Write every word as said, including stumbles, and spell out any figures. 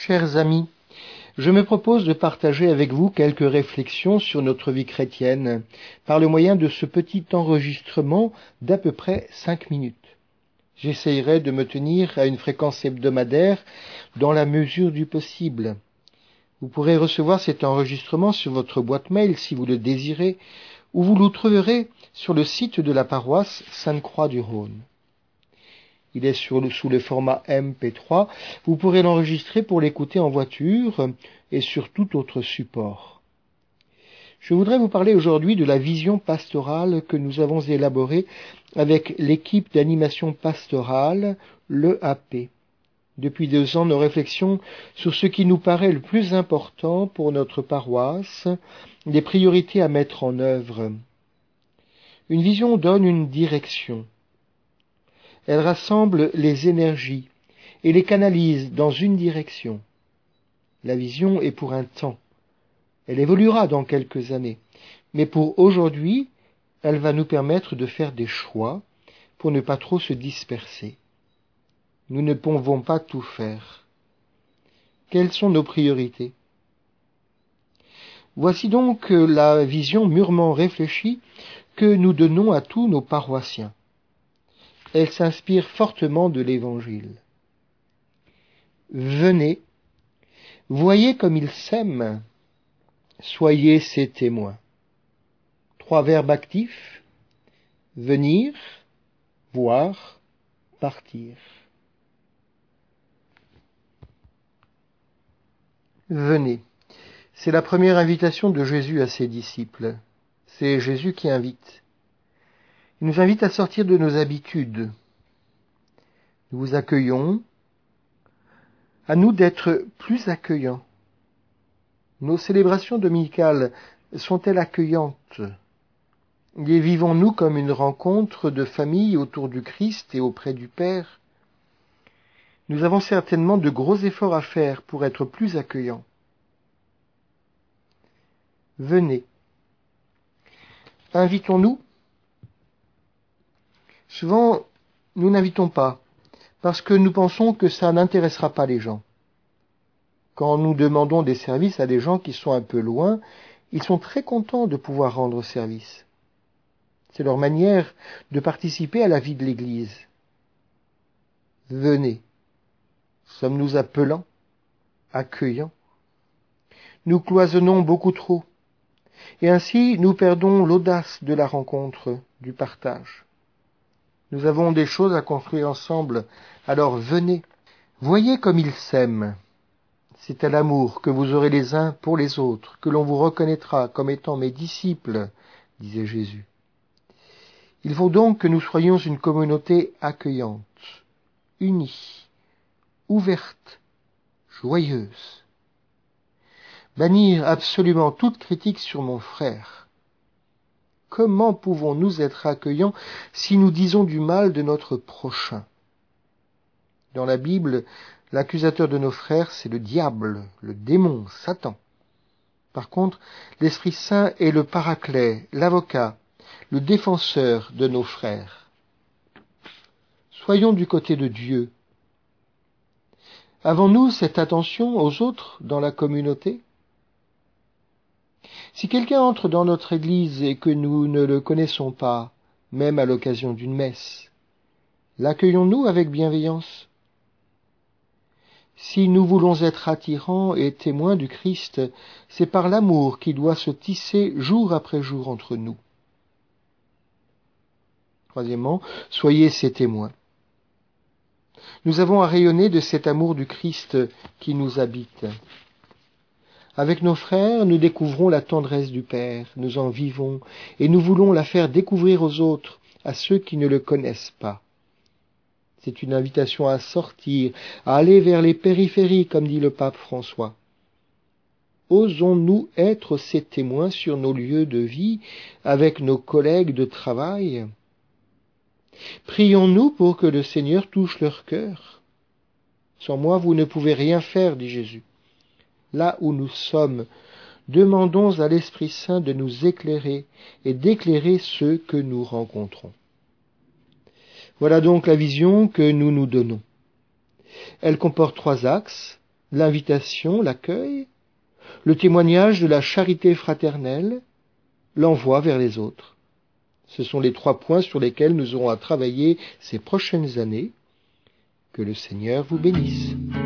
Chers amis, je me propose de partager avec vous quelques réflexions sur notre vie chrétienne par le moyen de ce petit enregistrement d'à peu près cinq minutes. J'essayerai de me tenir à une fréquence hebdomadaire dans la mesure du possible. Vous pourrez recevoir cet enregistrement sur votre boîte mail si vous le désirez, ou vous le trouverez sur le site de la paroisse Sainte-Croix-du-Rhône. Il est sur le, sous le format M P trois. Vous pourrez l'enregistrer pour l'écouter en voiture et sur tout autre support. Je voudrais vous parler aujourd'hui de la vision pastorale que nous avons élaborée avec l'équipe d'animation pastorale, l'E A P. Depuis deux ans, nos réflexions sur ce qui nous paraît le plus important pour notre paroisse, des priorités à mettre en œuvre. Une vision donne une direction. Elle rassemble les énergies et les canalise dans une direction. La vision est pour un temps. Elle évoluera dans quelques années. Mais pour aujourd'hui, elle va nous permettre de faire des choix pour ne pas trop se disperser. Nous ne pouvons pas tout faire. Quelles sont nos priorités ? Voici donc la vision mûrement réfléchie que nous donnons à tous nos paroissiens. Elle s'inspire fortement de l'Évangile. Venez, voyez comme il s'aime, soyez ses témoins. Trois verbes actifs, venir, voir, partir. Venez. C'est la première invitation de Jésus à ses disciples. C'est Jésus qui invite. Il nous invite à sortir de nos habitudes. Nous vous accueillons. À nous d'être plus accueillants. Nos célébrations dominicales sont-elles accueillantes ? Les vivons-nous comme une rencontre de famille autour du Christ et auprès du Père ? Nous avons certainement de gros efforts à faire pour être plus accueillants. Venez. Invitons-nous ? Souvent, nous n'invitons pas, parce que nous pensons que ça n'intéressera pas les gens. Quand nous demandons des services à des gens qui sont un peu loin, ils sont très contents de pouvoir rendre service. C'est leur manière de participer à la vie de l'Église. Venez. Sommes-nous appelants, accueillants ? Nous cloisonnons beaucoup trop, et ainsi nous perdons l'audace de la rencontre, du partage. Nous avons des choses à construire ensemble, alors venez. Voyez comme ils s'aiment. C'est à l'amour que vous aurez les uns pour les autres, que l'on vous reconnaîtra comme étant mes disciples, disait Jésus. Il faut donc que nous soyons une communauté accueillante, unie, ouverte, joyeuse. Bannir absolument toute critique sur mon frère. Comment pouvons-nous être accueillants si nous disons du mal de notre prochain ? Dans la Bible, l'accusateur de nos frères, c'est le diable, le démon, Satan. Par contre, l'Esprit Saint est le paraclet, l'avocat, le défenseur de nos frères. Soyons du côté de Dieu. Avons-nous cette attention aux autres dans la communauté ? Si quelqu'un entre dans notre Église et que nous ne le connaissons pas, même à l'occasion d'une messe, l'accueillons-nous avec bienveillance ? Si nous voulons être attirants et témoins du Christ, c'est par l'amour qui doit se tisser jour après jour entre nous. Troisièmement, soyez ses témoins. Nous avons à rayonner de cet amour du Christ qui nous habite. Avec nos frères, nous découvrons la tendresse du Père, nous en vivons, et nous voulons la faire découvrir aux autres, à ceux qui ne le connaissent pas. C'est une invitation à sortir, à aller vers les périphéries, comme dit le pape François. Osons-nous être ces témoins sur nos lieux de vie, avec nos collègues de travail ? Prions-nous pour que le Seigneur touche leur cœur. Sans moi, vous ne pouvez rien faire, dit Jésus. Là où nous sommes, demandons à l'Esprit Saint de nous éclairer et d'éclairer ceux que nous rencontrons. Voilà donc la vision que nous nous donnons. Elle comporte trois axes, l'invitation, l'accueil, le témoignage de la charité fraternelle, l'envoi vers les autres. Ce sont les trois points sur lesquels nous aurons à travailler ces prochaines années. Que le Seigneur vous bénisse.